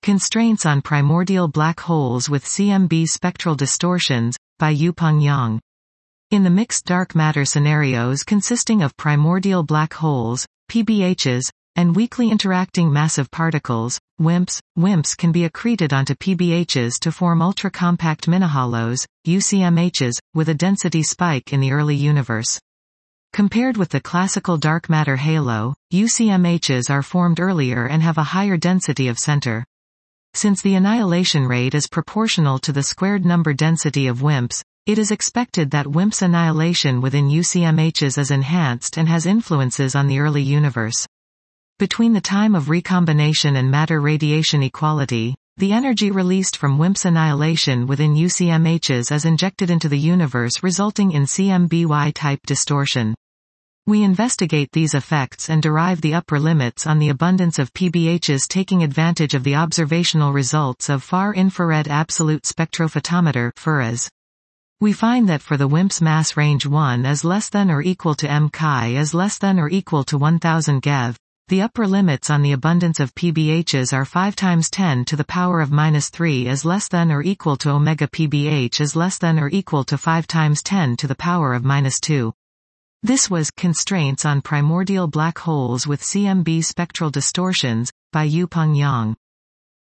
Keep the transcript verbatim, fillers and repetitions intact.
Constraints on Primordial Black Holes with C M B Spectral Distortions, by Yupeng Yang. In the mixed dark matter scenarios consisting of primordial black holes, P B Hs, and weakly interacting massive particles, WIMPs, WIMPs can be accreted onto P B Hs to form ultra-compact minihalos, U C M Hs, with a density spike in the early universe. Compared with the classical dark matter halo, U C M Hs are formed earlier and have a higher density of center. Since the annihilation rate is proportional to the squared number density of WIMPs, it is expected that WIMPs annihilation within U C M Hs is enhanced and has influences on the early universe. Between the time of recombination and matter radiation equality, the energy released from WIMPs annihilation within U C M Hs is injected into the universe, resulting in C M B Y-type distortion. We investigate these effects and derive the upper limits on the abundance of P B Hs, taking advantage of the observational results of Far Infrared Absolute Spectrophotometer (F I R A S). We find that for the WIMPs mass range one is less than or equal to m chi is less than or equal to one thousand GeV, the upper limits on the abundance of P B Hs are five times ten to the power of minus three is less than or equal to omega P B H is less than or equal to five times ten to the power of minus two. This was Constraints on Primordial Black Holes with C M B Spectral Distortions, by Yupeng Yang.